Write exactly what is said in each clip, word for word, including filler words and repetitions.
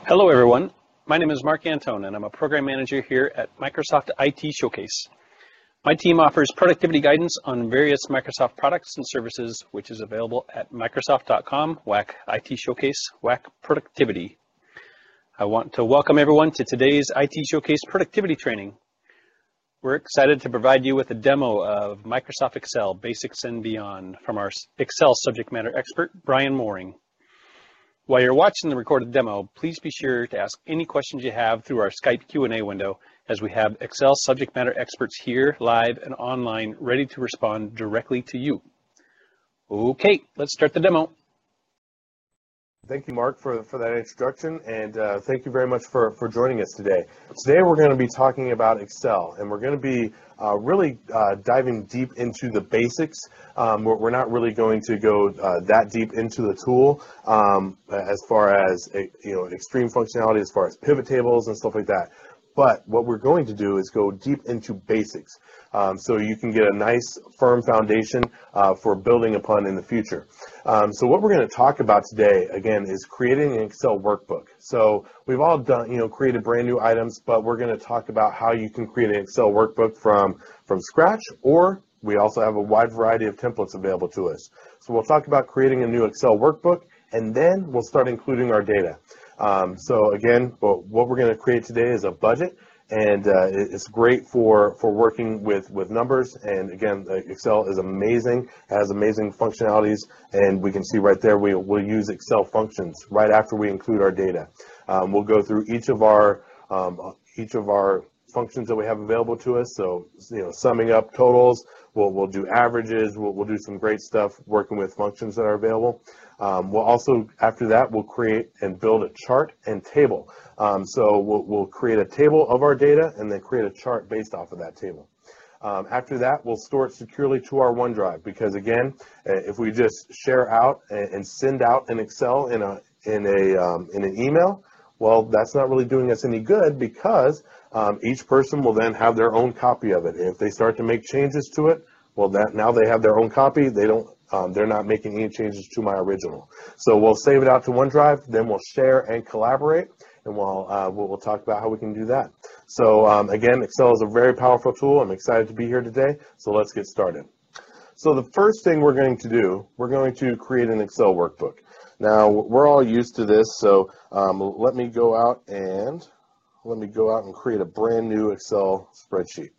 Hello everyone, my name is Mark Antone and I'm a program manager here at Microsoft I T Showcase. My team offers productivity guidance on various Microsoft products and services, which is available at microsoft dot com, whack I T Showcase, whack productivity. I want to welcome everyone to today's I T Showcase productivity training. We're excited to provide you with a demo of Microsoft Excel Basics and Beyond from our Excel subject matter expert, Brian Mooring. While you're watching the recorded demo, please be sure to ask any questions you have through our Skype Q and A window, as we have Excel subject matter experts here, live and online, ready to respond directly to you. Okay, let's start the demo. Thank you, Mark, for, for that introduction, and uh, thank you very much for, for joining us today. Today we're going to be talking about Excel, and we're going to be uh, really uh, diving deep into the basics. Um, we're, we're not really going to go uh, that deep into the tool um, as far as you know, extreme functionality, as far as pivot tables and stuff like that. But what we're going to do is go deep into basics, um, so you can get a nice, firm foundation uh, for building upon in the future. Um, so what we're going to talk about today, again, is creating an Excel workbook. So we've all done, you know, created brand new items, but we're going to talk about how you can create an Excel workbook from, from scratch, or we also have a wide variety of templates available to us. So we'll talk about creating a new Excel workbook, and then we'll start including our data. Um, so again, what we're going to create today is a budget, and uh, it's great for, for working with, with numbers. And again, Excel is amazing, has amazing functionalities, and we can see right there we, we'll use Excel functions right after we include our data. Um, we'll go through each of our um, each of our functions that we have available to us. So, you know, summing up totals, we'll, we'll do averages, we'll, we'll do some great stuff working with functions that are available. Um, we'll also, after that, we'll create and build a chart and table. Um, so we'll, we'll create a table of our data and then create a chart based off of that table. Um, after that, we'll store it securely to our OneDrive, because again, if we just share out and send out an Excel in a in a um, in an email, well, that's not really doing us any good, because um, each person will then have their own copy of it. If they start to make changes to it, well, that now they have their own copy. They don't. Um, they're not making any changes to my original. So we'll save it out to OneDrive, then we'll share and collaborate, and we'll, uh, we'll, we'll talk about how we can do that. So um, again, Excel is a very powerful tool. I'm excited to be here today, so let's get started. So the first thing we're going to do, we're going to create an Excel workbook. Now, we're all used to this, so um, let me go out and let me go out and create a brand new Excel spreadsheet.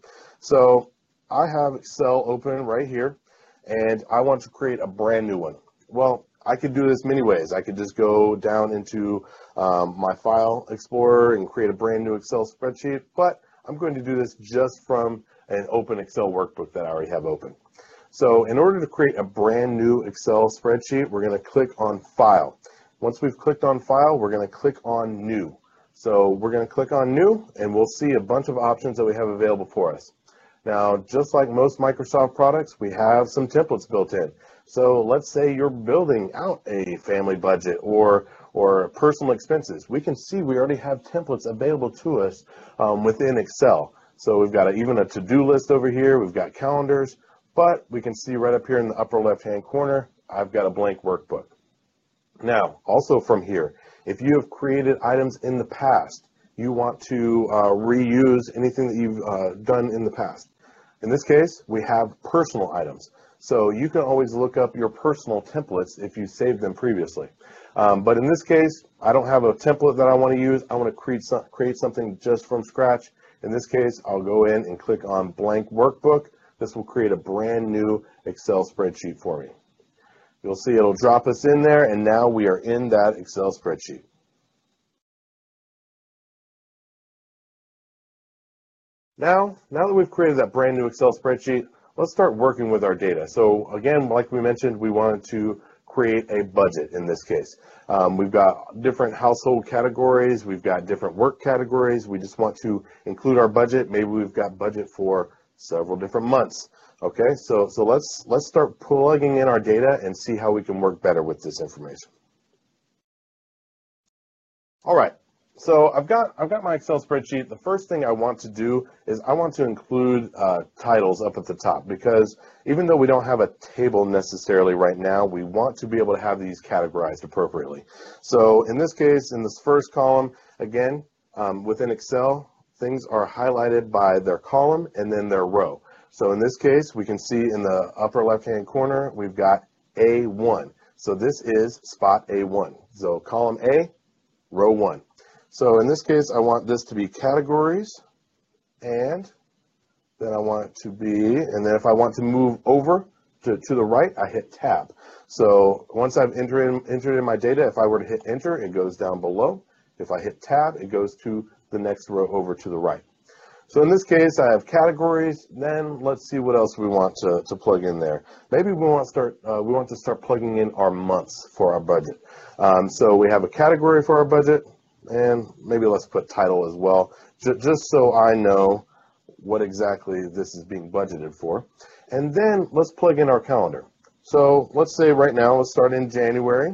So I have Excel open right here, and I want to create a brand new one. Well, I could do this many ways. I could just go down into um, my File Explorer and create a brand new Excel spreadsheet, but I'm going to do this just from an open Excel workbook that I already have open. So in order to create a brand new Excel spreadsheet, we're going to click on File. Once we've clicked on File, we're going to click on New. So we're going to click on New, and we'll see a bunch of options that we have available for us. Now, just like most Microsoft products, we have some templates built in. So let's say you're building out a family budget or, or personal expenses. We can see we already have templates available to us um, within Excel. So we've got a, even a to-do list over here. We've got calendars, but we can see right up here in the upper left-hand corner, I've got a blank workbook. Now, also from here, if you have created items in the past, you want to uh, reuse anything that you've uh, done in the past. In this case, we have personal items. So you can always look up your personal templates if you saved them previously. Um, but in this case, I don't have a template that I want to use. I want to create, some, create something just from scratch. In this case, I'll go in and click on blank workbook. This will create a brand new Excel spreadsheet for me. You'll see it'll drop us in there, and now we are in that Excel spreadsheet. Now, now that we've created that brand new Excel spreadsheet, let's start working with our data. So again, like we mentioned, we wanted to create a budget in this case. Um, we've got different household categories, we've got different work categories. We just want to include our budget. Maybe we've got budget for several different months. Okay, so, so let's, let's start plugging in our data and see how we can work better with this information. All right. So I've got I've got my Excel spreadsheet. The first thing I want to do is I want to include uh, titles up at the top, because even though we don't have a table necessarily right now, we want to be able to have these categorized appropriately. So in this case, in this first column, again, um, within Excel, things are highlighted by their column and then their row. So in this case, we can see in the upper left-hand corner, we've got A one. So this is spot A one. So column A, row one. So in this case, I want this to be categories, and then I want it to be, and then if I want to move over to, to the right, I hit tab. So once I've entered in, entered in my data, if I were to hit enter, it goes down below. If I hit tab, it goes to the next row over to the right. So in this case, I have categories. Then let's see what else we want to, to plug in there. Maybe we want to start. Uh, we want to start plugging in our months for our budget. Um, so we have a category for our budget, and maybe let's put title as well, j just so I know what exactly this is being budgeted for. And then let's plug in our calendar. So let's say right now, let's start in January.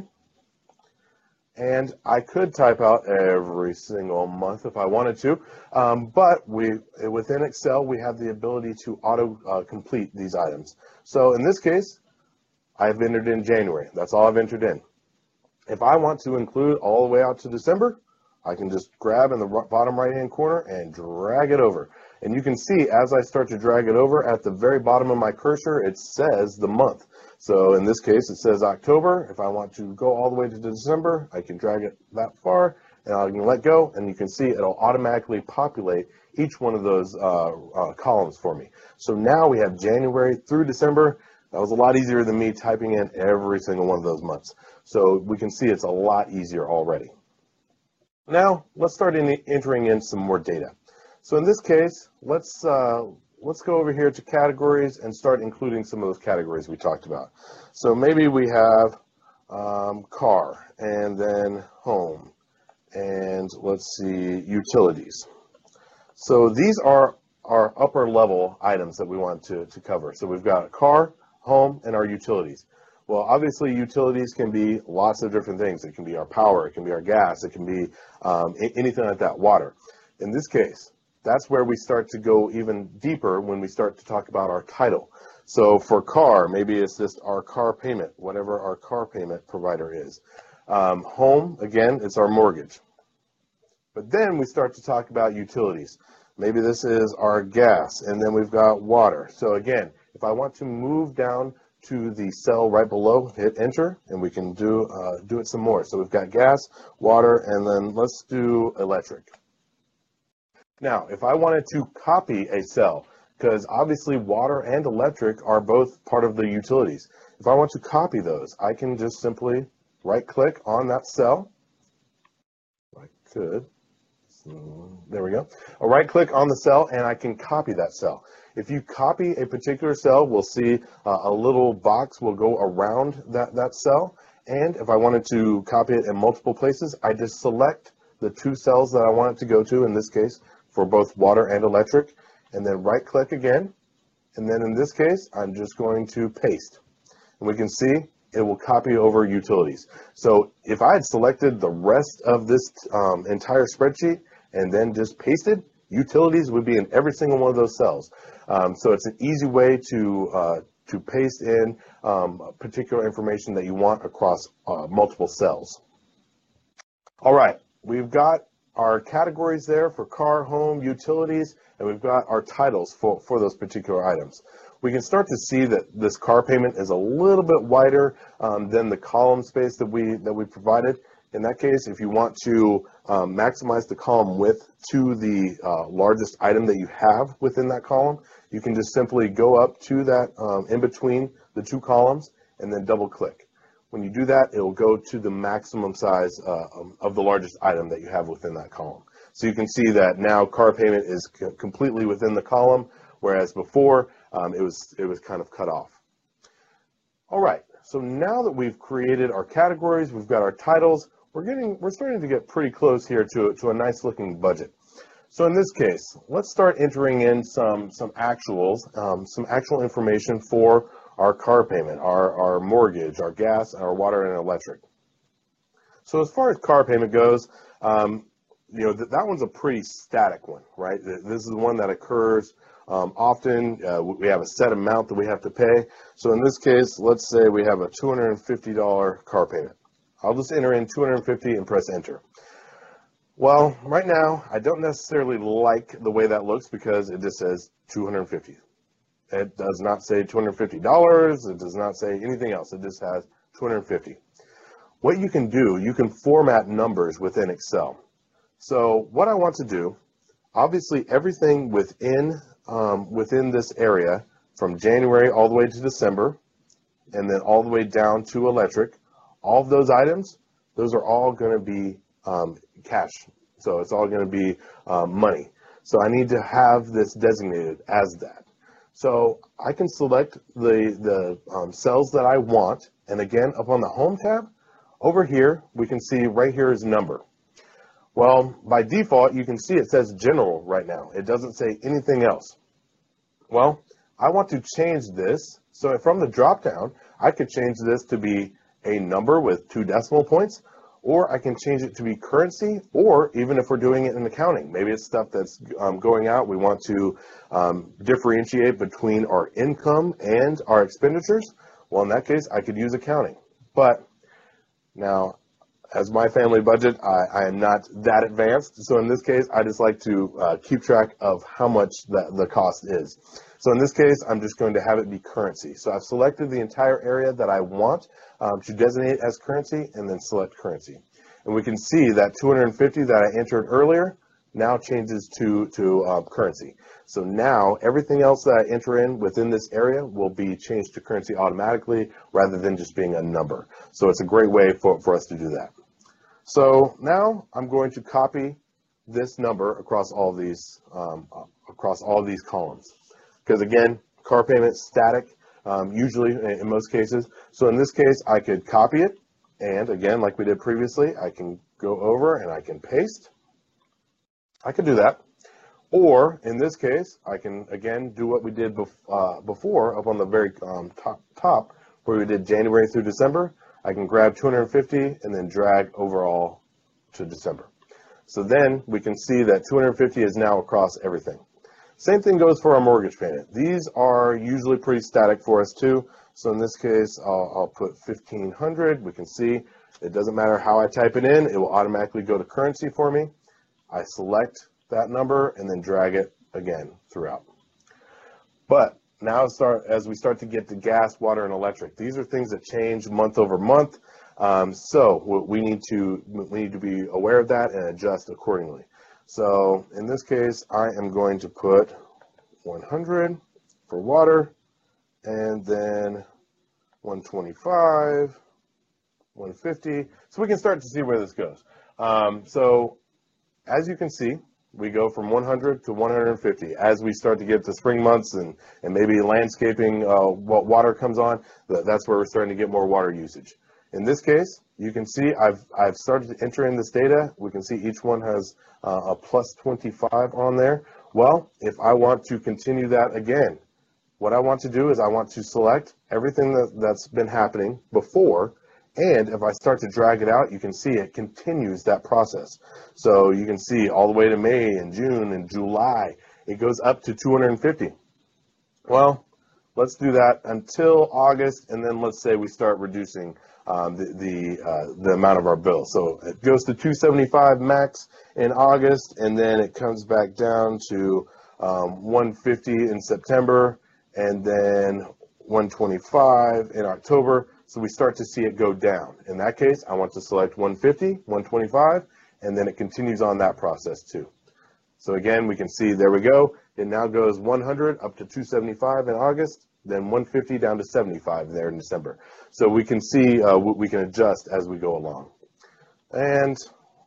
And I could type out every single month if I wanted to, um, but we, within Excel, we have the ability to auto uh, complete these items. So in this case, I've entered in January. That's all I've entered in. If I want to include all the way out to December, I can just grab in the bottom right-hand corner and drag it over. And you can see as I start to drag it over, at the very bottom of my cursor, it says the month. So in this case, it says October. If I want to go all the way to December, I can drag it that far, and I can let go, and you can see it'll automatically populate each one of those uh, uh, columns for me. So now we have January through December. That was a lot easier than me typing in every single one of those months. So we can see it's a lot easier already. Now, let's start in entering in some more data. So in this case, let's uh, let's go over here to categories and start including some of those categories we talked about. So maybe we have um, car, and then home, and let's see, utilities. So these are our upper level items that we want to, to cover. So we've got car, home, and our utilities. Well, obviously, utilities can be lots of different things. It can be our power, it can be our gas, it can be um, anything like that, water. In this case, that's where we start to go even deeper when we start to talk about our title. So for car, maybe it's just our car payment, whatever our car payment provider is. Um, home, again, it's our mortgage. But then we start to talk about utilities. Maybe this is our gas, and then we've got water. So again, if I want to move down to the cell right below, hit enter, and we can do, uh, do it some more. So we've got gas, water, and then let's do electric. Now, if I wanted to copy a cell, because obviously water and electric are both part of the utilities. If I want to copy those, I can just simply right-click on that cell. I could. So, there we go. I'll right-click on the cell, and I can copy that cell. If you copy a particular cell, we'll see uh, a little box will go around that, that cell. And if I wanted to copy it in multiple places, I just select the two cells that I want it to go to, in this case, for both water and electric, and then right-click again. And then in this case, I'm just going to paste. And we can see it will copy over utilities. So if I had selected the rest of this um, entire spreadsheet and then just pasted, utilities would be in every single one of those cells. Um, so it's an easy way to, uh, to paste in um, particular information that you want across uh, multiple cells. All right, we've got our categories there for car, home, utilities, and we've got our titles for, for those particular items. We can start to see that this car payment is a little bit wider um, than the column space that we, that we provided. In that case, if you want to um, maximize the column width to the uh, largest item that you have within that column, you can just simply go up to that um, in between the two columns and then double click. When you do that, it will go to the maximum size uh, of the largest item that you have within that column. So you can see that now car payment is c completely within the column, whereas before um, it was it was kind of cut off. All right, so now that we've created our categories, we've got our titles, we're getting we're starting to get pretty close here to to a nice looking budget. So in this case, let's start entering in some some actuals, um, some actual information for our car payment, our, our mortgage, our gas, our water, and electric. So as far as car payment goes, um, you know, th that one's a pretty static one, right? Th- This is the one that occurs um, often. Uh, we have a set amount that we have to pay. So in this case, let's say we have a two hundred fifty dollar car payment. I'll just enter in two hundred fifty and press enter. Well, right now, I don't necessarily like the way that looks because it just says two hundred fifty. It does not say two hundred fifty dollars. It does not say anything else. It just has two hundred fifty. What you can do, you can format numbers within Excel. So what I want to do, obviously everything within, um, within this area, from January all the way to December, and then all the way down to electric, all of those items, those are all going to be um, cash. So it's all going to be um, money. So I need to have this designated as that. So I can select the, the um, cells that I want, and again, up on the Home tab, over here, we can see right here is number. Well, by default, you can see it says general right now. It doesn't say anything else. Well, I want to change this. So from the drop-down, I could change this to be a number with two decimal points, or I can change it to be currency, or even if we're doing it in accounting, maybe it's stuff that's um, going out, we want to um, differentiate between our income and our expenditures. Well, in that case, I could use accounting. But now, as my family budget, I, I am not that advanced. So in this case, I just like to uh, keep track of how much the, the cost is. So in this case, I'm just going to have it be currency. So I've selected the entire area that I want um, to designate as currency, and then select currency. And we can see that two hundred fifty that I entered earlier now changes to, to uh, currency. So now everything else that I enter in within this area will be changed to currency automatically rather than just being a number. So it's a great way for, for us to do that. So now I'm going to copy this number across all these um, across all these columns. Because again, car payment static, um, usually in most cases. So in this case, I could copy it, and again, like we did previously, I can go over and I can paste. I could do that. Or in this case, I can again do what we did bef uh, before up on the very um, top, top, where we did January through December. I can grab two hundred fifty and then drag overall to December. So then we can see that two hundred fifty is now across everything. Same thing goes for our mortgage payment. These are usually pretty static for us too. So in this case, I'll, I'll put fifteen hundred. We can see it doesn't matter how I type it in. It will automatically go to currency for me. I select that number and then drag it again throughout. But now start, as we start to get to gas, water, and electric, these are things that change month over month. Um, so we need to we need to be aware of that and adjust accordingly. So in this case, I am going to put one hundred for water, and then one twenty-five, one fifty. So we can start to see where this goes. Um, so as you can see, we go from one hundred to one hundred fifty. As we start to get to spring months and, and maybe landscaping, uh, what water comes on, that's where we're starting to get more water usage. In this case, you can see I've, I've started to enter in this data. We can see each one has uh, a plus twenty-five on there. Well, if I want to continue that again, what I want to do is I want to select everything that, that's been happening before. And if I start to drag it out, you can see it continues that process. So you can see all the way to May and June and July, it goes up to two hundred fifty. Well, let's do that until August, and then let's say we start reducing um, the, the, uh, the amount of our bill. So it goes to two seventy-five max in August, and then it comes back down to um, one fifty in September, and then one twenty-five in October. So we start to see it go down. In that case, I want to select one fifty, one twenty-five, and then it continues on that process too. So again, we can see, there we go. It now goes one hundred up to two seventy-five in August, then one fifty down to seventy-five there in December. So we can see, uh, we can adjust as we go along. And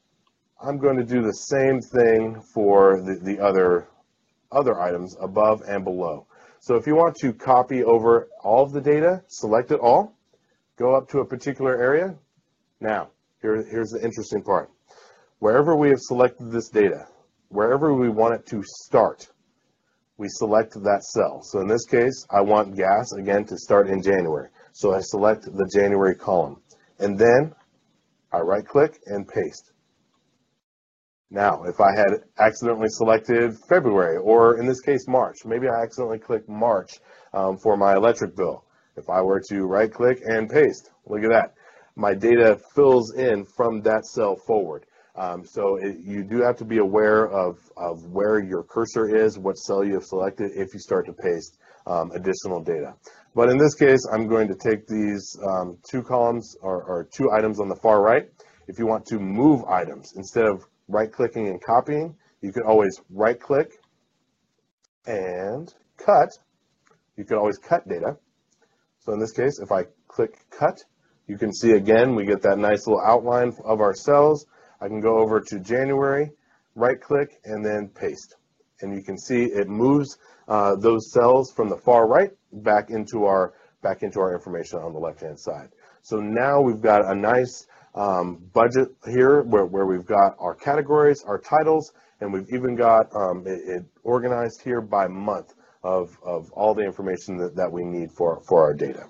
I'm going to do the same thing for the, the other, other items above and below. So if you want to copy over all of the data, select it all. Go up to a particular area. Now, here, here's the interesting part. Wherever we have selected this data, wherever we want it to start, we select that cell. So in this case, I want gas, again, to start in January. So I select the January column. And then I right-click and paste. Now, if I had accidentally selected February, or in this case, March, maybe I accidentally clicked March um, for my electric bill. If I were to right click and paste, look at that. My data fills in from that cell forward. Um, so it, you do have to be aware of, of where your cursor is, what cell you have selected if you start to paste um, additional data. But in this case, I'm going to take these um, two columns or, or two items on the far right. If you want to move items, instead of right-clicking and copying, you can always right-click and cut. You can always cut data. So in this case, if I click cut, you can see again, we get that nice little outline of our cells. I can go over to January, right-click, and then paste. And you can see it moves uh, those cells from the far right back into our back into our information on the left-hand side. So now we've got a nice um, budget here where, where we've got our categories, our titles, and we've even got um, it, it organized here by month of, of all the information that, that we need for, for our data.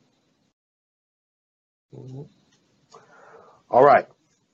All right.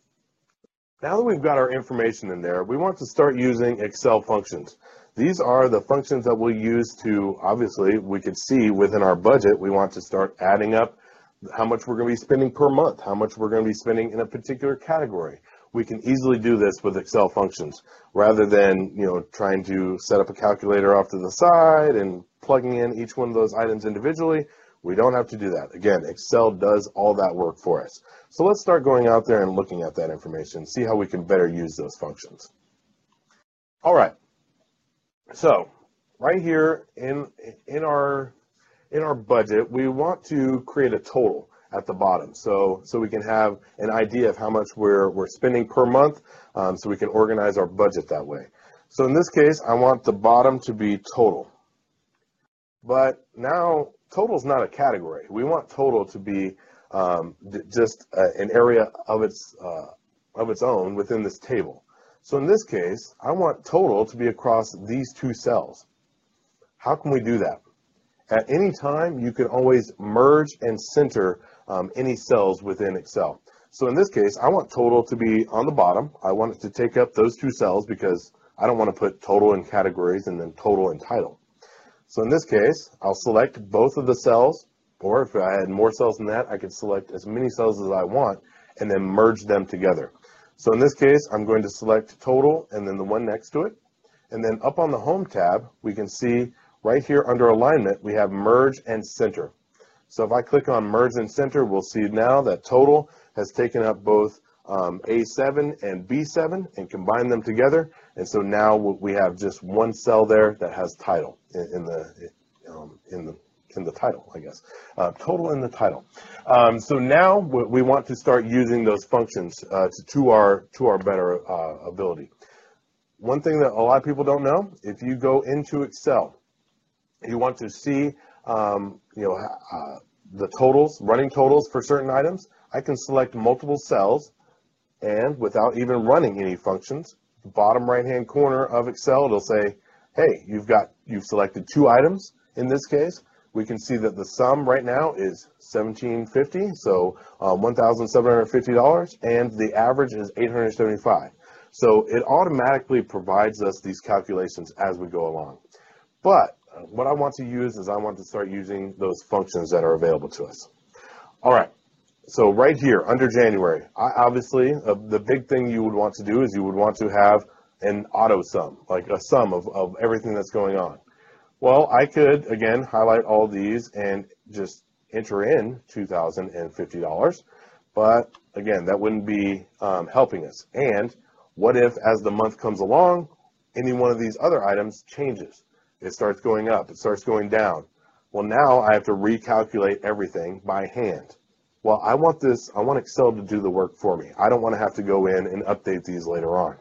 Now that we've got our information in there, we want to start using Excel functions. These are the functions that we'll use to, obviously, we could see within our budget, we want to start adding up how much we're going to be spending per month, how much we're going to be spending in a particular category. We can easily do this with Excel functions rather than, you know, trying to set up a calculator off to the side and plugging in each one of those items individually. We don't have to do that. Again, Excel does all that work for us. So let's start going out there and looking at that information, see how we can better use those functions. All right. So right here in, in our in our budget, we want to create a total at the bottom, so so we can have an idea of how much we're we're spending per month, um, so we can organize our budget that way. So in this case, I want the bottom to be total. But now total is not a category. We want total to be um, just uh, an area of its uh, of its own within this table. So in this case, I want total to be across these two cells. How can we do that? At any time, you can always merge and center um, any cells within Excel. So in this case, I want total to be on the bottom. I want it to take up those two cells because I don't want to put total in categories and then total in title. So in this case, I'll select both of the cells, or if I had more cells than that, I could select as many cells as I want and then merge them together. So in this case, I'm going to select total and then the one next to it. And then up on the Home tab, we can see right here under alignment, we have merge and center. So if I click on merge and center, we'll see now that total has taken up both um, A seven and B seven and combined them together. And so now we have just one cell there that has title in, in the um, in the in the title, I guess. Uh, total in the title. Um, so now we want to start using those functions uh, to, to our to our better uh, ability. One thing that a lot of people don't know, if you go into Excel, you want to see um, you know uh, the totals, running totals for certain items. I can select multiple cells, and without even running any functions, the bottom right-hand corner of Excel, it'll say, "Hey, you've got you've selected two items." In this case, we can see that the sum right now is seventeen fifty, so uh, one thousand seven hundred fifty dollars, and the average is eight hundred seventy-five. So it automatically provides us these calculations as we go along. But uh, what I want to use is I want to start using those functions that are available to us. All right. So right here under January, I, obviously uh, the big thing you would want to do is you would want to have an auto sum, like a sum of, of everything that's going on. Well, I could, again, highlight all these and just enter in two thousand fifty dollars, but again, that wouldn't be um, helping us. And what if, as the month comes along, any one of these other items changes? It starts going up, it starts going down. Well, now I have to recalculate everything by hand. Well, I want this, I want Excel to do the work for me. I don't want to have to go in and update these later on.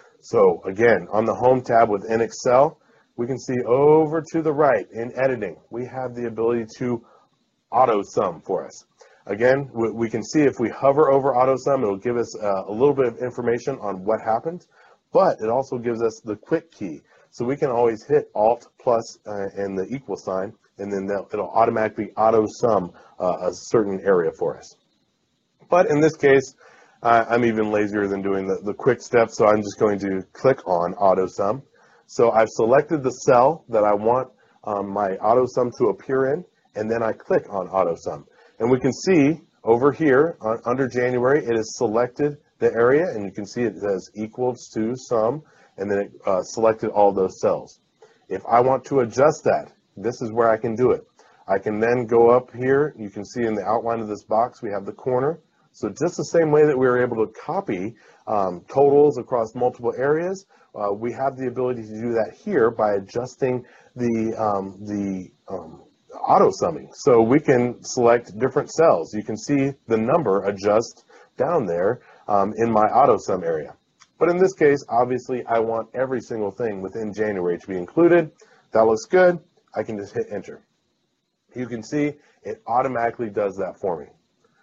So again, on the Home tab within Excel, we can see over to the right in editing, we have the ability to auto sum for us. Again, we can see if we hover over auto sum, it'll give us a little bit of information on what happened, but it also gives us the quick key. So we can always hit Alt plus uh, and the equal sign, and then it'll automatically auto sum uh, a certain area for us. But in this case, I, I'm even lazier than doing the, the quick steps, so I'm just going to click on AutoSum. So I've selected the cell that I want um, my AutoSum to appear in, and then I click on AutoSum. And we can see over here uh, under January, it has selected the area, and you can see it says equals to sum, and then it uh, selected all those cells. If I want to adjust that, this is where I can do it. I can then go up here. You can see in the outline of this box, we have the corner. So just the same way that we were able to copy um, totals across multiple areas, uh, we have the ability to do that here by adjusting the, um, the um, auto summing. So we can select different cells. You can see the number adjust down there um, in my auto sum area. But in this case, obviously, I want every single thing within January to be included. That looks good. I can just hit enter. You can see it automatically does that for me.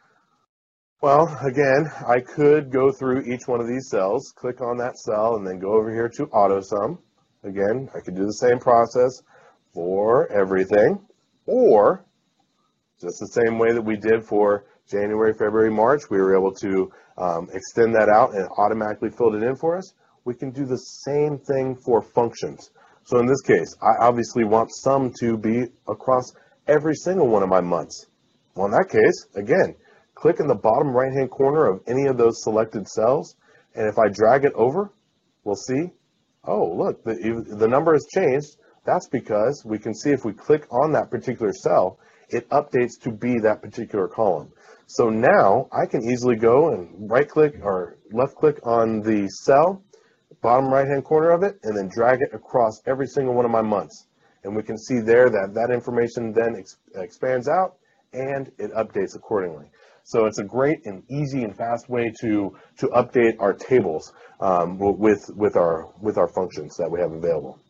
Well, again, I could go through each one of these cells, click on that cell, and then go over here to AutoSum. Again, I could do the same process for everything, or just the same way that we did for January, February, March, we were able to um, extend that out and it automatically filled it in for us. We can do the same thing for functions. So in this case, I obviously want sum to be across every single one of my months. Well, in that case, again, click in the bottom right-hand corner of any of those selected cells, and if I drag it over, we'll see, oh, look, the, the number has changed. That's because we can see if we click on that particular cell, it updates to be that particular column. So now I can easily go and right-click or left-click on the cell, bottom right-hand corner of it, and then drag it across every single one of my months. And we can see there that that information then ex expands out and it updates accordingly. So it's a great and easy and fast way to to update our tables um, with with our with our functions that we have available.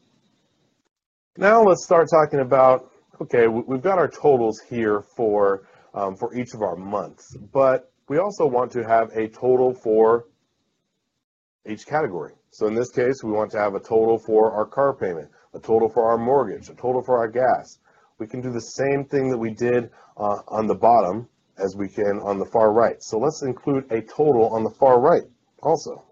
Now let's start talking about, okay, we've got our totals here for um, for each of our months, but we also want to have a total for each category. So in this case, we want to have a total for our car payment, a total for our mortgage, a total for our gas. We can do the same thing that we did uh, on the bottom as we can on the far right. So let's include a total on the far right also.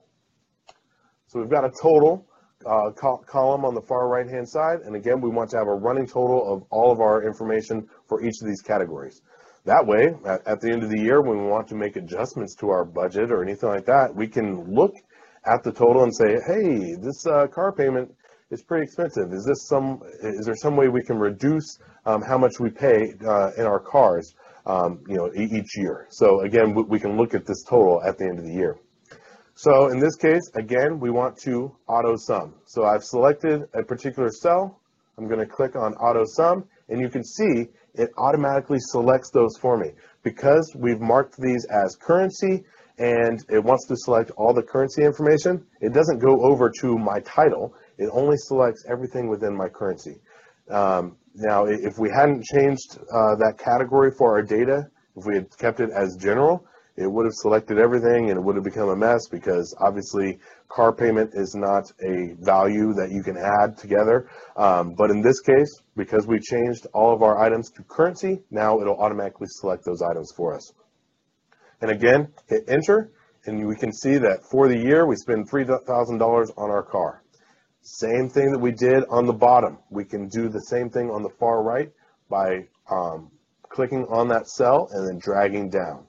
So we've got a total uh, col column on the far right hand side, and again we want to have a running total of all of our information for each of these categories. That way, at, at the end of the year, when we want to make adjustments to our budget or anything like that, we can look at the total and say, hey, this uh, car payment is pretty expensive. Is this some? Is there some way we can reduce um, how much we pay uh, in our cars, um, you know, e each year? So again, we, we can look at this total at the end of the year. So in this case, again, we want to auto sum. So I've selected a particular cell. I'm going to click on auto sum, and you can see it automatically selects those for me because we've marked these as currency. And it wants to select all the currency information. It doesn't go over to my title. It only selects everything within my currency. Um, now, if we hadn't changed uh, that category for our data, if we had kept it as general, it would have selected everything and it would have become a mess because obviously car payment is not a value that you can add together. Um, but in this case, because we changed all of our items to currency, now it'll automatically select those items for us. And again, hit enter, and we can see that for the year, we spend three thousand dollars on our car. Same thing that we did on the bottom. We can do the same thing on the far right by um, clicking on that cell and then dragging down.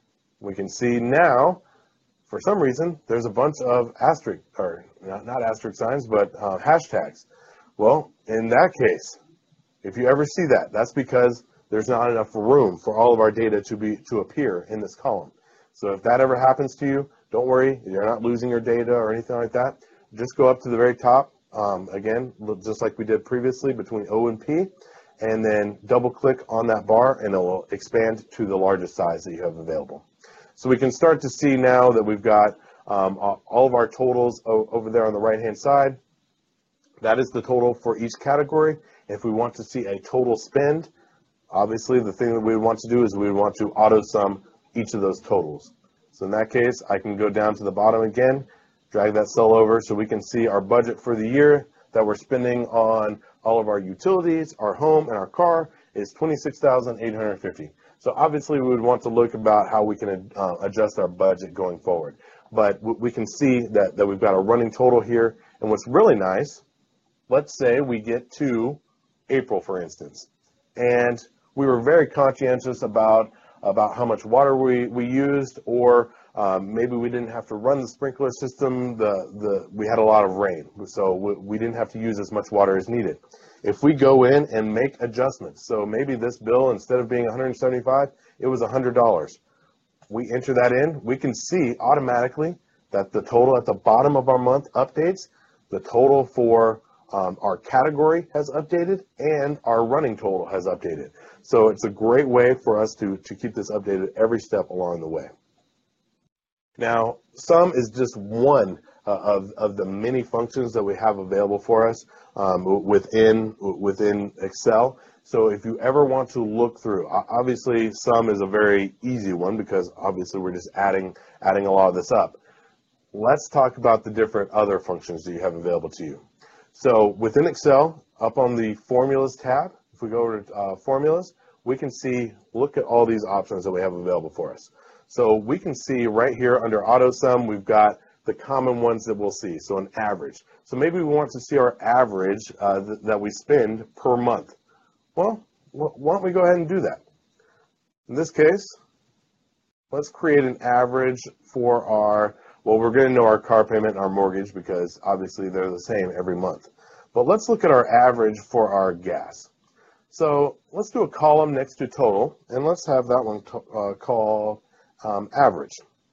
We can see now, for some reason, there's a bunch of asterisk, or not, not asterisk signs, but uh, hashtags. Well, in that case, if you ever see that, that's because there's not enough room for all of our data to be to appear in this column. So if that ever happens to you, don't worry, you're not losing your data or anything like that. Just go up to the very top, um, again, just like we did previously between O and P, and then double click on that bar and it will expand to the largest size that you have available. So we can start to see now that we've got um, all of our totals over there on the right hand side. That is the total for each category. If we want to see a total spend, obviously, the thing that we want to do is we want to auto sum each of those totals. So in that case, I can go down to the bottom again, drag that cell over so we can see our budget for the year that we're spending on all of our utilities, our home, and our car. is twenty-six thousand eight hundred fifty. So obviously we would want to look about how we can uh, adjust our budget going forward. But we can see that, that we've got a running total here. And what's really nice, let's say we get to April, for instance, and we were very conscientious about about how much water we, we used, or um, maybe we didn't have to run the sprinkler system. The, the, we had a lot of rain, so we, we didn't have to use as much water as needed. If we go in and make adjustments, so maybe this bill, instead of being one hundred seventy-five dollars, it was one hundred dollars. We enter that in, we can see automatically that the total at the bottom of our month updates. The total for um, our category has updated, and our running total has updated. So it's a great way for us to, to keep this updated every step along the way. Now, sum is just one uh, of, of the many functions that we have available for us um, within, within Excel. So if you ever want to look through, obviously sum is a very easy one because obviously we're just adding, adding a lot of this up. Let's talk about the different other functions that you have available to you. So within Excel, up on the Formulas tab, if we go over to uh, Formulas, we can see, look at all these options that we have available for us. So we can see right here under Auto Sum, we've got the common ones that we'll see, so an average. So maybe we want to see our average uh, th that we spend per month. Well, why don't we go ahead and do that? In this case, let's create an average for our, well, we're going to know our car payment and our mortgage because obviously they're the same every month. But let's look at our average for our gas. So let's do a column next to total, and let's have that one uh, call um, average.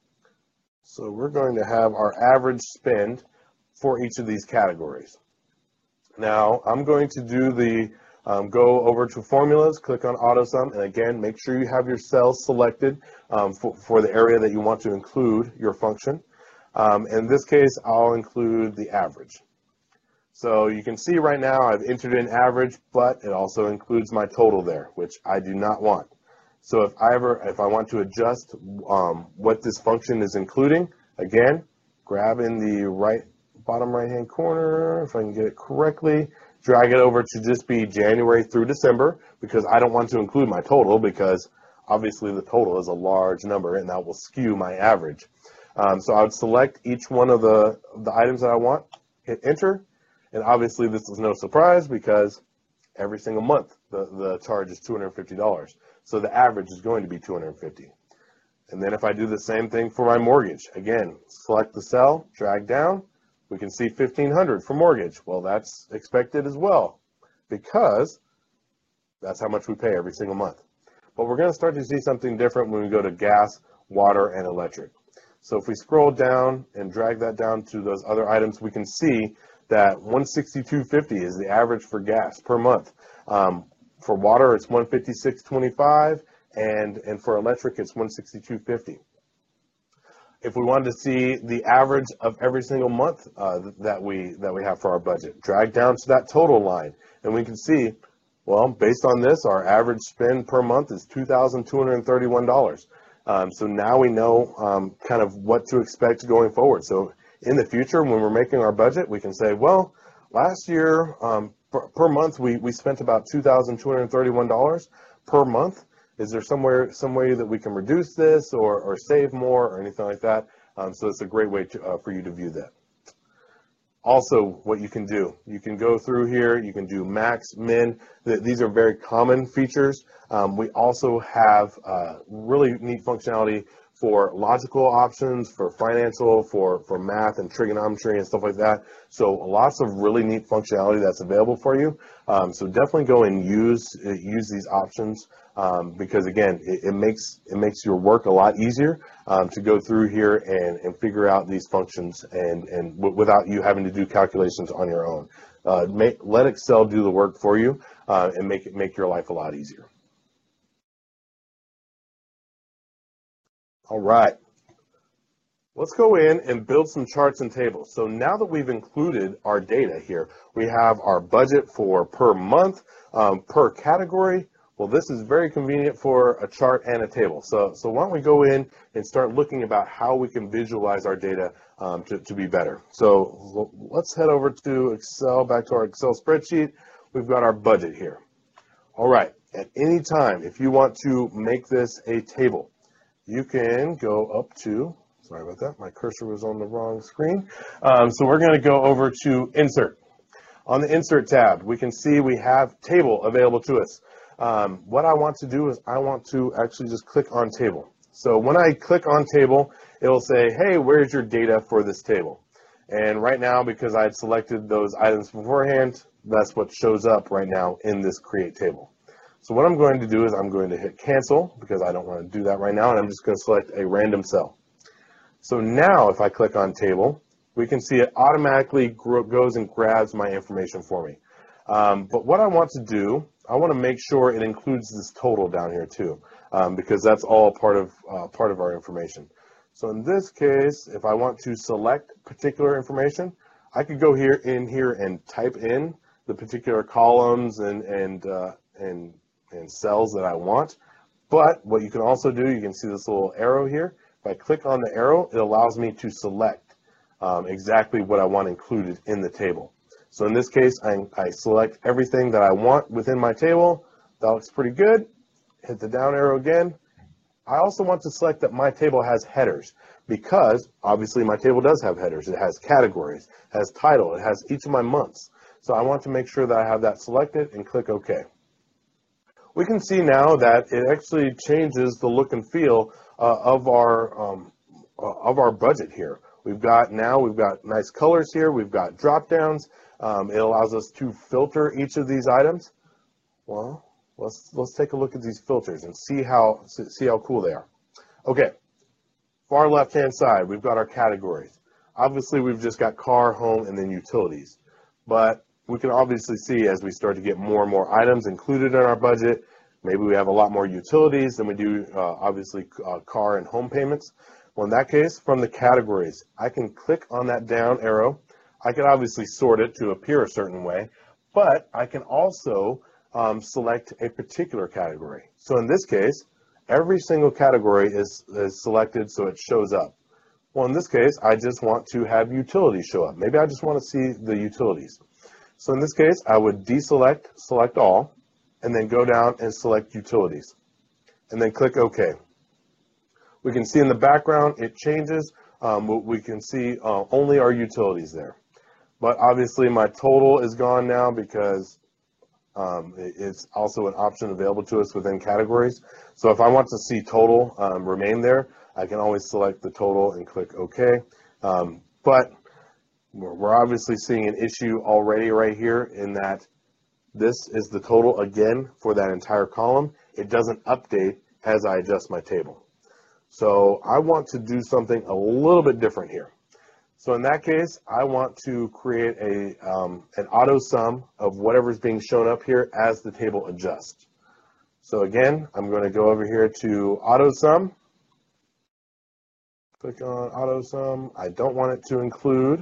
So we're going to have our average spend for each of these categories. Now I'm going to do the um, go over to Formulas, click on Auto Sum, and again make sure you have your cells selected um, for, for the area that you want to include your function. Um, in this case, I'll include the average. So you can see right now I've entered in average, but it also includes my total there, which I do not want. So if I ever, if I want to adjust um, what this function is including, again, grab in the right bottom right hand corner, if I can get it correctly, drag it over to just be January through December, because I don't want to include my total, because obviously the total is a large number and that will skew my average. Um, so I would select each one of the, the items that I want, hit enter, and obviously this is no surprise because every single month the, the charge is two hundred fifty dollars. So the average is going to be two hundred fifty dollars. And then if I do the same thing for my mortgage, again, select the cell, drag down, we can see fifteen hundred dollars for mortgage. Well, that's expected as well because that's how much we pay every single month. But we're going to start to see something different when we go to gas, water, and electric. So if we scroll down and drag that down to those other items, we can see that one hundred sixty-two fifty is the average for gas per month. Um, for water, it's one hundred fifty-six twenty-five, and, and for electric, it's one hundred sixty-two fifty. If we wanted to see the average of every single month uh, that we that we have for our budget, drag down to that total line, and we can see, well, based on this, our average spend per month is two thousand two hundred thirty-one dollars. Um, so now we know um, kind of what to expect going forward. So in the future, when we're making our budget, we can say, well, last year um, per, per month we, we spent about two thousand two hundred thirty-one dollars per month. Is there somewhere some way that we can reduce this or, or save more or anything like that? Um, so it's a great way to, uh, for you to view that. Also, what you can do, you can go through here, you can do max, min. These are very common features. Um, we also have uh, really neat functionality for logical options, for financial, for, for math and trigonometry and stuff like that. So lots of really neat functionality that's available for you. Um, so definitely go and use uh, use these options um, because again, it, it makes it makes your work a lot easier um, to go through here and, and figure out these functions and, and w without you having to do calculations on your own. Uh, make, let Excel do the work for you uh, and make it make your life a lot easier. All right, let's go in and build some charts and tables. So now that we've included our data here, we have our budget for per month, um, per category. Well, this is very convenient for a chart and a table. So, so why don't we go in and start looking about how we can visualize our data um, to, to be better. So let's head over to Excel, back to our Excel spreadsheet. We've got our budget here. All right, at any time, if you want to make this a table, you can go up to, sorry about that, my cursor was on the wrong screen. Um, so we're going to go over to Insert. On the Insert tab, we can see we have Table available to us. Um, what I want to do is I want to actually just click on Table. So when I click on Table, it'll say, hey, where's your data for this table? And right now, because I had selected those items beforehand, that's what shows up right now in this Create Table. So what I'm going to do is I'm going to hit Cancel, because I don't want to do that right now, and I'm just going to select a random cell. So now if I click on Table, we can see it automatically goes and grabs my information for me. Um, but what I want to do, I want to make sure it includes this total down here too, um, because that's all part of, uh, part of our information. So in this case, if I want to select particular information, I could go here in here and type in the particular columns and, and, uh, and, and cells that I want. But what you can also do, you can see this little arrow here. If I click on the arrow, it allows me to select Um, exactly what I want included in the table. So in this case, I, I select everything that I want within my table. That looks pretty good. Hit the down arrow again. I also want to select that my table has headers, because obviously my table does have headers. It has categories, it has title, it has each of my months. So I want to make sure that I have that selected and click OK. We can see now that it actually changes the look and feel uh, of our um, uh, of our budget here. We've got now, we've got nice colors here, we've got drop downs. Um, it allows us to filter each of these items. Well, let's, let's take a look at these filters and see how, see how cool they are. Okay, far left hand side, we've got our categories. Obviously, we've just got car, home, and then utilities. But we can obviously see as we start to get more and more items included in our budget, maybe we have a lot more utilities than we do, uh, obviously, uh, car and home payments. Well, in that case, from the categories, I can click on that down arrow. I can obviously sort it to appear a certain way, but I can also um, select a particular category. So in this case, every single category is, is selected so it shows up. Well, in this case, I just want to have utilities show up. Maybe I just want to see the utilities. So in this case, I would deselect, select all, and then go down and select utilities, and then click OK. We can see in the background it changes. Um, we can see uh, only our utilities there. But obviously my total is gone now because um, it's also an option available to us within categories. So if I want to see total um, remain there, I can always select the total and click OK. Um, but we're obviously seeing an issue already right here in that this is the total again for that entire column. It doesn't update as I adjust my table. So I want to do something a little bit different here. So in that case, I want to create a, um, an auto sum of whatever's being shown up here as the table adjusts. So again, I'm going to go over here to auto sum. Click on auto sum. I don't want it to include.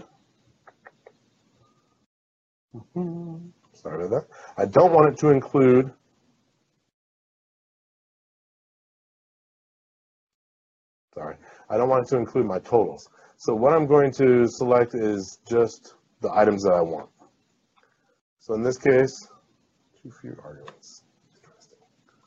Sorry about that. I don't want it to include Sorry, I don't want it to include my totals. So what I'm going to select is just the items that I want. So in this case, too few arguments. Interesting.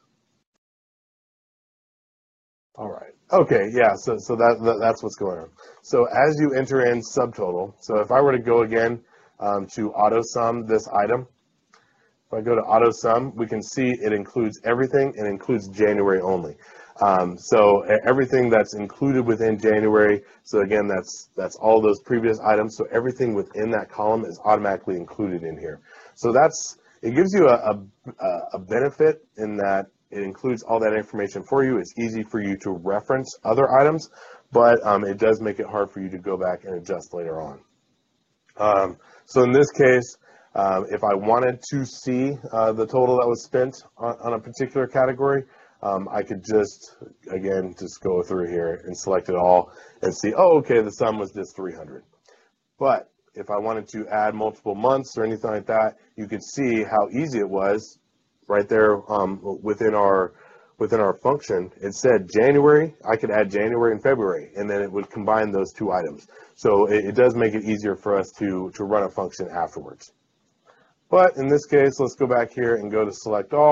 All right. Okay. Yeah. So so that, that that's what's going on. So as you enter in subtotal, so if I were to go again um, to auto sum this item, if I go to auto sum, we can see it includes everything and includes January only. Um, so everything that's included within January, so again, that's that's all those previous items, so everything within that column is automatically included in here. So that's, it gives you a, a, a benefit in that it includes all that information for you. It's easy for you to reference other items, but um, it does make it hard for you to go back and adjust later on. Um, so in this case, um, if I wanted to see uh, the total that was spent on, on a particular category, Um, I could just, again, just go through here and select it all and see, oh, okay, the sum was just three hundred. But if I wanted to add multiple months or anything like that, you could see how easy it was right there um, within our within our function. It said January, I could add January and February, and then it would combine those two items. So it, it does make it easier for us to, to run a function afterwards. But in this case, let's go back here and go to select all.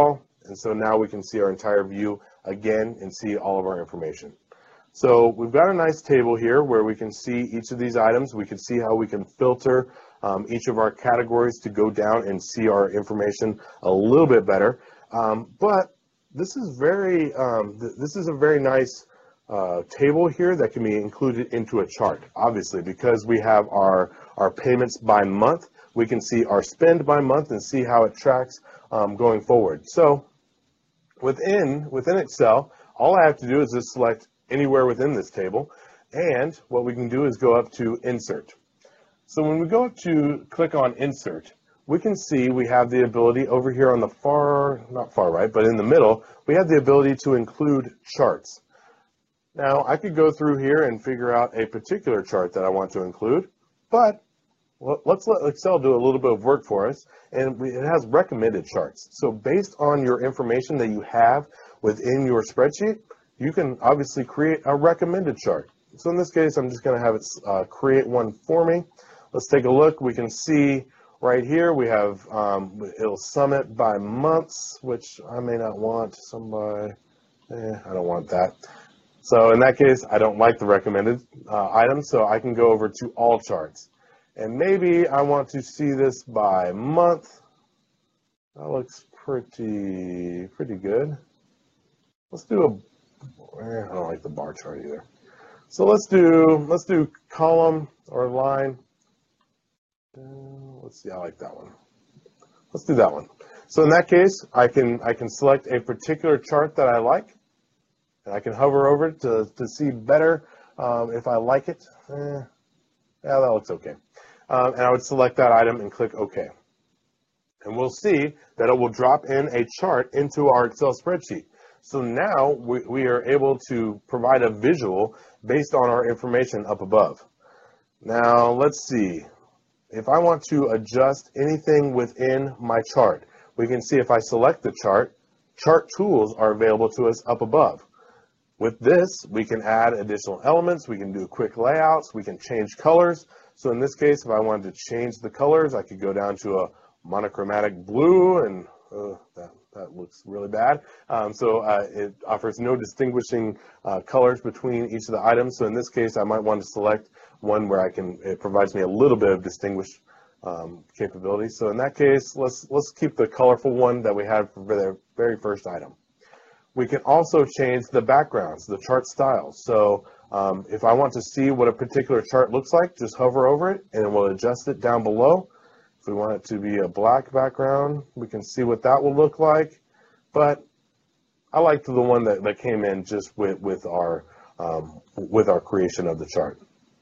And so now we can see our entire view again and see all of our information. So we've got a nice table here where we can see each of these items. We can see how we can filter um, each of our categories to go down and see our information a little bit better. Um, but this is very, um, th this is a very nice uh, table here that can be included into a chart. Obviously, because we have our, our payments by month, we can see our spend by month and see how it tracks um, going forward. So within, within Excel, all I have to do is just select anywhere within this table, and what we can do is go up to Insert. So when we go up to click on Insert, we can see we have the ability over here on the far, not far right, but in the middle, we have the ability to include charts. Now, I could go through here and figure out a particular chart that I want to include, but well, let's let Excel do a little bit of work for us, and we, it has recommended charts. So based on your information that you have within your spreadsheet, you can obviously create a recommended chart. So in this case, I'm just going to have it uh, create one for me. Let's take a look. We can see right here we have, um, it'll sum it by months, which I may not want. Some by, eh, I don't want that. So in that case, I don't like the recommended uh, item, so I can go over to all charts. And maybe I want to see this by month. That looks pretty, pretty good. Let's do a, eh, I don't like the bar chart either. So let's do, let's do column or line. Uh, let's see, I like that one. Let's do that one. So in that case, I can, I can select a particular chart that I like, and I can hover over it to, to see better um, if I like it. Eh, yeah, that looks okay. Um, and I would select that item and click OK. And we'll see that it will drop in a chart into our Excel spreadsheet. So now we, we are able to provide a visual based on our information up above. Now let's see. If I want to adjust anything within my chart, we can see if I select the chart, chart tools are available to us up above. With this, we can add additional elements, we can do quick layouts, we can change colors. So in this case, if I wanted to change the colors, I could go down to a monochromatic blue, and uh, that, that looks really bad. Um, so uh, it offers no distinguishing uh, colors between each of the items. So in this case, I might want to select one where I can, it provides me a little bit of distinguished um, capability. So in that case, let's, let's keep the colorful one that we had for the very first item. We can also change the backgrounds, the chart styles. So um, if I want to see what a particular chart looks like, just hover over it and it will adjust it down below. If we want it to be a black background, we can see what that will look like. But I liked the one that, that came in just with, with, our, um, with our creation of the chart.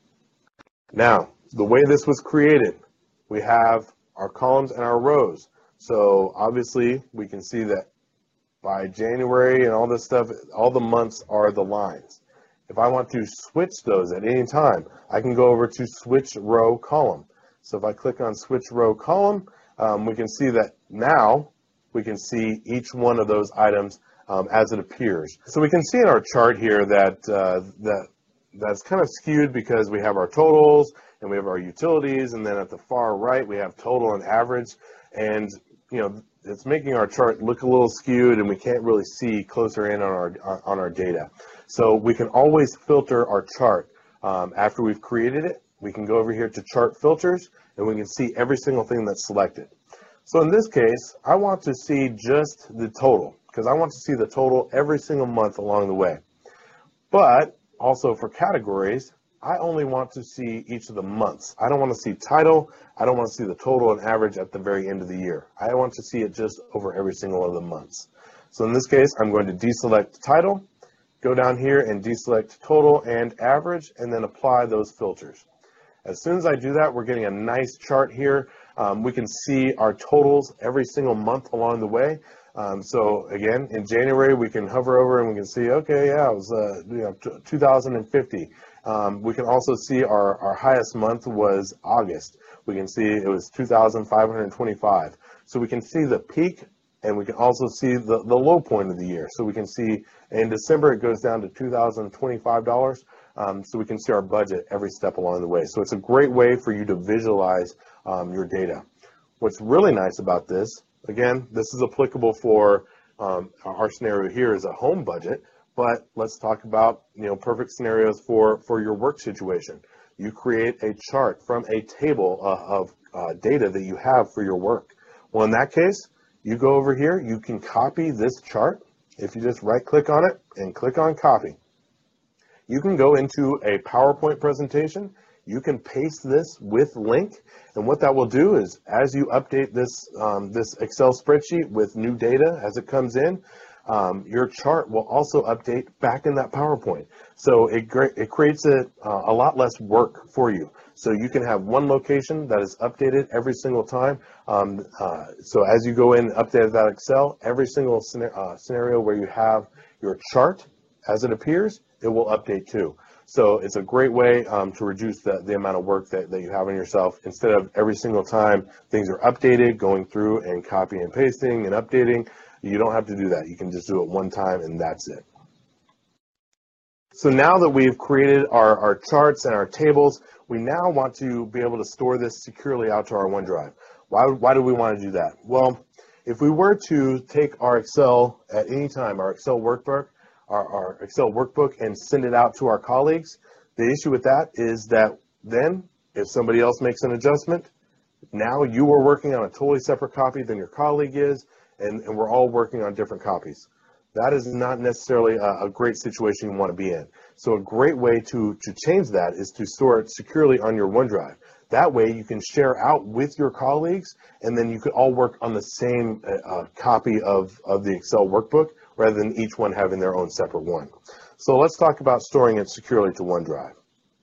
Now, the way this was created, we have our columns and our rows. So obviously we can see that by January and all this stuff, all the months are the lines. If I want to switch those at any time, I can go over to switch row column. So if I click on switch row column, um, we can see that now we can see each one of those items um, as it appears. So we can see in our chart here that, uh, that that's kind of skewed because we have our totals and we have our utilities, and then at the far right we have total and average, and you know, it's making our chart look a little skewed and we can't really see closer in on our, on our data. So we can always filter our chart um, after we've created it. We can go over here to chart filters and we can see every single thing that's selected. So in this case, I want to see just the total because I want to see the total every single month along the way. But also for categories, I only want to see each of the months. I don't want to see title. I don't want to see the total and average at the very end of the year. I want to see it just over every single one of the months. So in this case, I'm going to deselect title, go down here and deselect total and average, and then apply those filters. As soon as I do that, we're getting a nice chart here. Um, we can see our totals every single month along the way. Um, so again, in January, we can hover over and we can see, okay, yeah, it was uh, you know, two thousand fifty. Um, we can also see our, our highest month was August. We can see it was two thousand five hundred twenty-five. So we can see the peak and we can also see the, the low point of the year. So we can see in December it goes down to two thousand twenty-five dollars. Um, so we can see our budget every step along the way. So it's a great way for you to visualize um, your data. What's really nice about this, again, this is applicable for Um, our scenario here is a home budget, but let's talk about, you know, perfect scenarios for, for your work situation. You create a chart from a table uh, of uh, data that you have for your work. Well, in that case, you go over here, you can copy this chart. If you just right click on it and click on copy, you can go into a PowerPoint presentation. You can paste this with link, and what that will do is as you update this, um, this Excel spreadsheet with new data as it comes in, um, your chart will also update back in that PowerPoint. So it, it creates a, uh, a lot less work for you. So you can have one location that is updated every single time. Um, uh, so as you go in and update that Excel, every single uh, scenario where you have your chart as it appears, it will update too. So it's a great way um, to reduce the, the amount of work that, that you have on yourself. Instead of every single time things are updated, going through and copying and pasting and updating, you don't have to do that. You can just do it one time and that's it. So now that we've created our, our charts and our tables, we now want to be able to store this securely out to our OneDrive. Why, why do we want to do that? Well, if we were to take our Excel at any time, our Excel workbook, Our, our Excel workbook and send it out to our colleagues, the issue with that is that then if somebody else makes an adjustment, now you are working on a totally separate copy than your colleague is, and, and we're all working on different copies. That is not necessarily a, a great situation you want to be in. So a great way to, to change that is to store it securely on your OneDrive. That way you can share out with your colleagues, and then you could all work on the same uh, copy of, of the Excel workbook, rather than each one having their own separate one. So let's talk about storing it securely to OneDrive.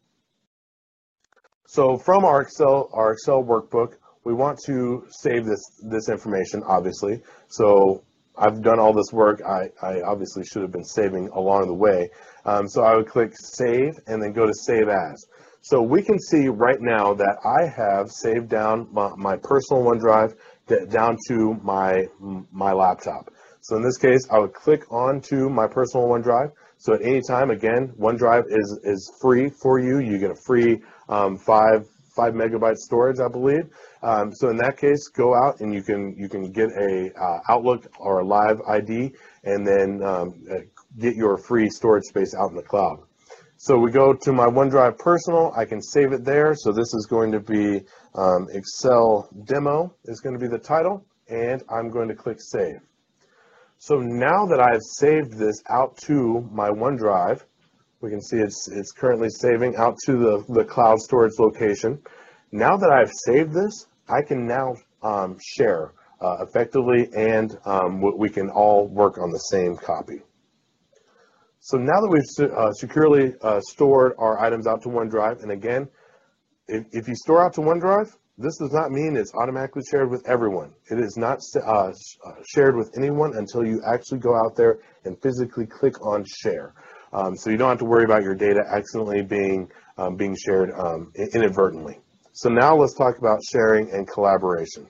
So from our Excel, our Excel workbook, we want to save this, this information, obviously. So I've done all this work. I, I obviously should have been saving along the way. Um, so I would click Save and then go to Save As. So we can see right now that I have saved down my, my personal OneDrive down to my, my laptop. So in this case, I would click onto my personal OneDrive. So at any time, again, OneDrive is, is free for you. You get a free um, five, five megabyte storage, I believe. Um, so in that case, go out and you can, you can get a uh, Outlook or a Live I D and then um, get your free storage space out in the cloud. So we go to my OneDrive personal. I can save it there. So this is going to be um, Excel Demo is going to be the title, and I'm going to click Save. So now that I've saved this out to my OneDrive, we can see it's, it's currently saving out to the, the cloud storage location. Now that I've saved this, I can now um, share uh, effectively, and um, we can all work on the same copy. So now that we've uh, securely uh, stored our items out to OneDrive, and again, if, if you store out to OneDrive, this does not mean it's automatically shared with everyone. It is not uh, shared with anyone until you actually go out there and physically click on share. Um, so you don't have to worry about your data accidentally being, um, being shared um, inadvertently. So now let's talk about sharing and collaboration.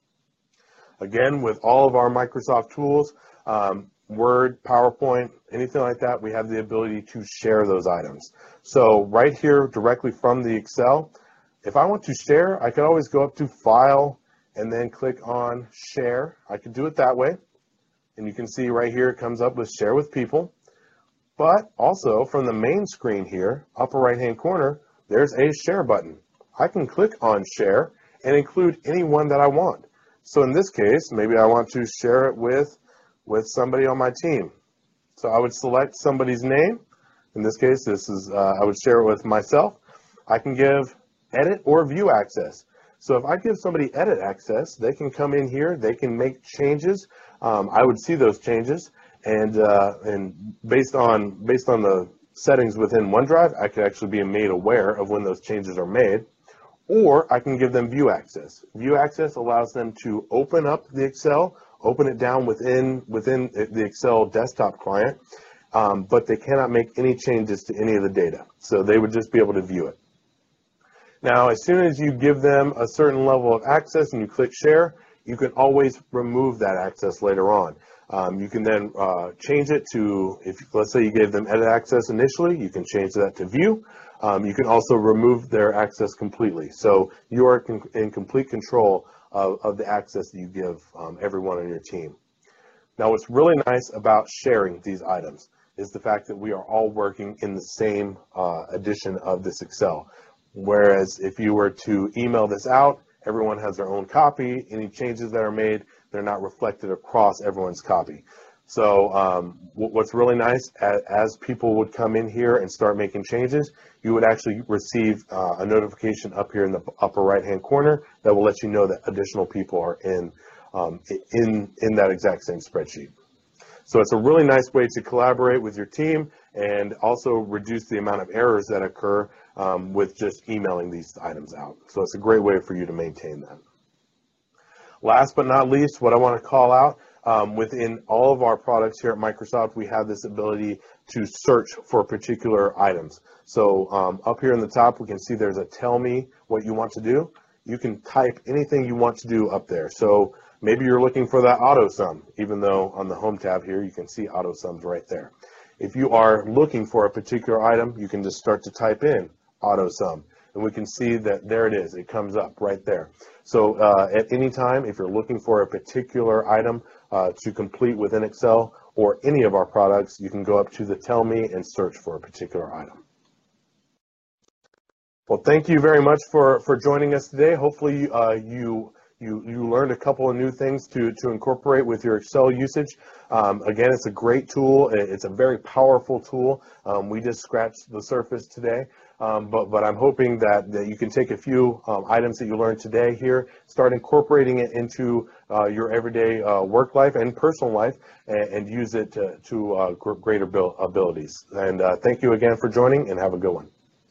Again, with all of our Microsoft tools, um, Word, PowerPoint, anything like that, we have the ability to share those items. So right here, directly from the Excel, if I want to share, I can always go up to File and then click on Share. I can do it that way. And you can see right here it comes up with Share with People. But also from the main screen here, upper right hand corner, there's a Share button. I can click on Share and include anyone that I want. So in this case, maybe I want to share it with, with somebody on my team. So I would select somebody's name. In this case, this is uh, I would share it with myself. I can give edit or view access. So if I give somebody edit access, they can come in here, they can make changes. Um, I would see those changes, and uh, and based on based on the settings within OneDrive, I could actually be made aware of when those changes are made. Or I can give them view access. View access allows them to open up the Excel, open it down within within the Excel desktop client, um, but they cannot make any changes to any of the data. So they would just be able to view it. Now, as soon as you give them a certain level of access and you click share, you can always remove that access later on. Um, you can then uh, change it to, if let's say you gave them edit access initially, you can change that to view. Um, you can also remove their access completely. So you are in complete control of, of the access that you give um, everyone on your team. Now, what's really nice about sharing these items is the fact that we are all working in the same uh, edition of this Excel. Whereas if you were to email this out, everyone has their own copy. Any changes that are made, they're not reflected across everyone's copy. So um, what's really nice, as, as people would come in here and start making changes, you would actually receive uh, a notification up here in the upper right-hand corner that will let you know that additional people are in, um, in, in that exact same spreadsheet. So it's a really nice way to collaborate with your team and also reduce the amount of errors that occur um, with just emailing these items out. So it's a great way for you to maintain that. Last but not least, what I want to call out, um, within all of our products here at Microsoft, we have this ability to search for particular items. So um, up here in the top, we can see there's a tell me what you want to do. You can type anything you want to do up there. So maybe you're looking for that auto sum, even though on the home tab here, you can see auto sums right there. If you are looking for a particular item, you can just start to type in auto sum, and we can see that there it is. It comes up right there. So uh, at any time, if you're looking for a particular item uh, to complete within Excel or any of our products, you can go up to the tell me and search for a particular item. Well, thank you very much for, for joining us today. Hopefully uh, you You, you learned a couple of new things to, to incorporate with your Excel usage. Um, again, it's a great tool. It's a very powerful tool. Um, we just scratched the surface today, um, but, but I'm hoping that, that you can take a few um, items that you learned today here, start incorporating it into uh, your everyday uh, work life and personal life, and, and use it to, to uh, greater abilities. And uh, thank you again for joining, and have a good one.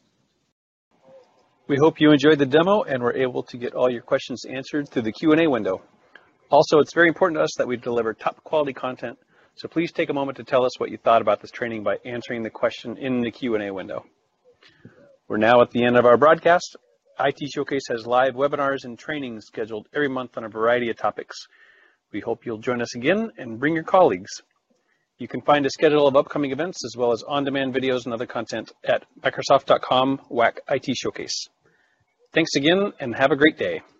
We hope you enjoyed the demo and were able to get all your questions answered through the Q and A window. Also, it's very important to us that we deliver top quality content, so please take a moment to tell us what you thought about this training by answering the question in the Q and A window. We're now at the end of our broadcast. I T Showcase has live webinars and trainings scheduled every month on a variety of topics. We hope you'll join us again and bring your colleagues. You can find a schedule of upcoming events as well as on-demand videos and other content at Microsoft dot com W A C I T Showcase. Thanks again and have a great day.